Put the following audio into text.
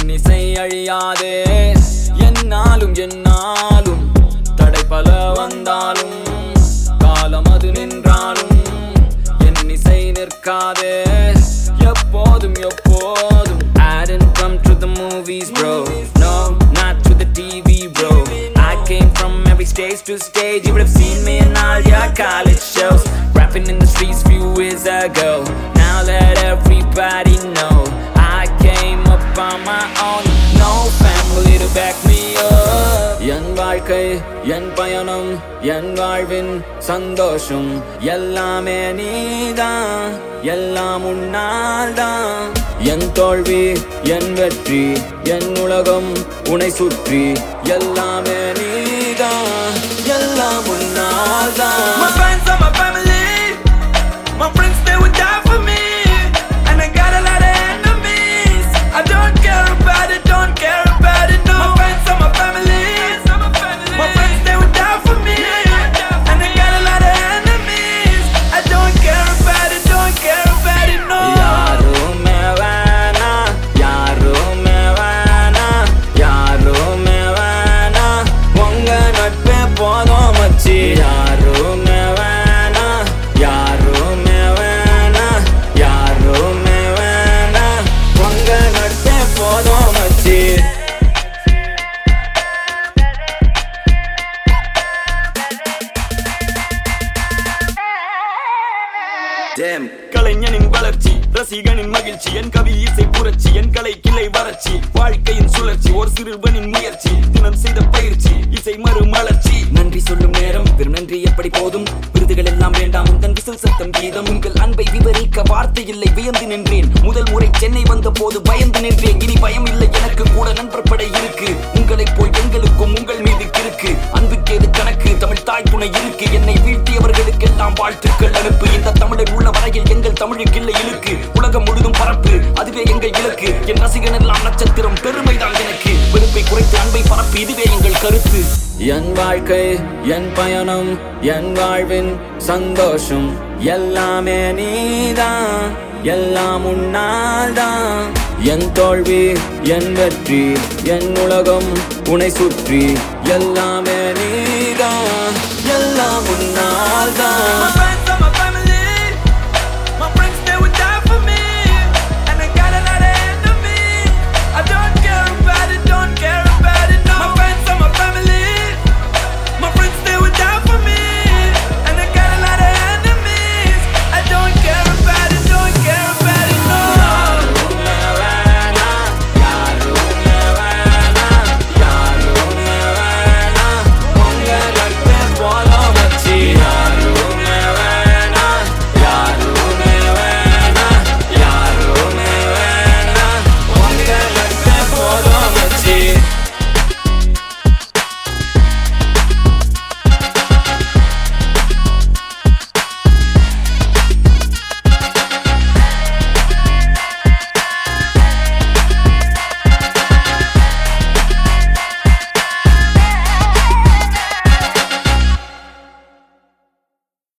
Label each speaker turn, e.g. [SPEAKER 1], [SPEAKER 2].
[SPEAKER 1] இன்னிசை அழியாதே என்னாலும் என்னாலும் தடை பல வந்தாலும் காலம் அது நின்றாலும் இன்னிசை நிற்காதே எப்போதும் எப்போதும். I didn't come to the movies bro, no not to the TV bro. I came from every stage to stage. You would have seen me in all your college shows, rapping in the streets few years ago. Now let everybody know I came up on my own, no family to back me up. என் வாழ்க்கை என் பயணம் என் வாழ்வின் சந்தோஷம் எல்லாமே நீதான், எல்லாம் உன்னால்தான். என் தோல்வி என் வெற்றி என் உலகம் உன்னை சுற்றி எல்லாமே நீதான், எல்லாம் உன்னால்தான்.
[SPEAKER 2] My friends are my family, my friends they would die for me, and I got a lot of enemies. I don't care about it, don't care about it, no. My friends are my family, my friends they would die for me, and I got a lot of enemies. I don't care about it, don't care about it, no.
[SPEAKER 1] யாருமே வேணா யாருமே வேணா யாருமே வேணா உங்க நட்பே போதும் மச்சி. யாருமே வேணா யாருமே வேணா யாருமே வேணா உங்க நட்பே போதும் மச்சி.
[SPEAKER 2] கலைஞனின் வளர்ச்சி ரசிகனின் மகிழ்ச்சி, என் கவி இசை புரட்சி, என் கலை கிளை வறட்சி, வாழ்க்கையின் சுழற்சி, ஒரு சிறுவனின் முயற்சி, தினம் செய்த பயிற்சி, இசை மறுமலர்ச்சி. நன்றி சொல்லும் நேரம் வெறும் நன்றி எப்படி போதும், விருதுகள் எல்லாம் வேண்டாம் உங்கள் விசில் சத்தம் கீதம். உங்கள் அன்பை விவரிக்க வார்த்தை இல்லை, வியந்து நின்றேன். முதல் முறை சென்னை வந்த போது பயந்து நின்றேன், இனி பயம் இல்லை எனக்கு கூட நண்பர் படை இருக்கு. உங்களை போல் எங்களுக்கும் உங்கள் மீது கிறுக்கு, அன்புக்கேது கணக்கு, தமிழ் தாய் துணை இருக்கு. என்னை வீழ்த்தியவர்களுக்கெல்லாம் வாழ்த்துக்கள் அனுப்பு. இந்த தமிழர் உள்ள வரையில் எங்கள் தமிழுக்கு இல்லை இழுக்கு, உலகம் முழுதும் பரப்பு அதுவே எங்கள் இலக்கு. என் ரசிகன் எல்லாம் நட்சத்திரம் பெருமைதான் எனக்கு, வெறுப்பை குறைத்து அன்பை பரப்பு இதுவே எங்கள் கருத்து.
[SPEAKER 1] என் வாழ்க்கை என் பயணம் என் வாழ்வின் சந்தோஷம் எல்லாமே நீதான், எல்லாம் உன்னால்தான். என் தோல்வி என் வெற்றி என் உலகம் உன்னை சுற்றி எல்லாமே நீதான், எல்லாம் உன்னால்தான்.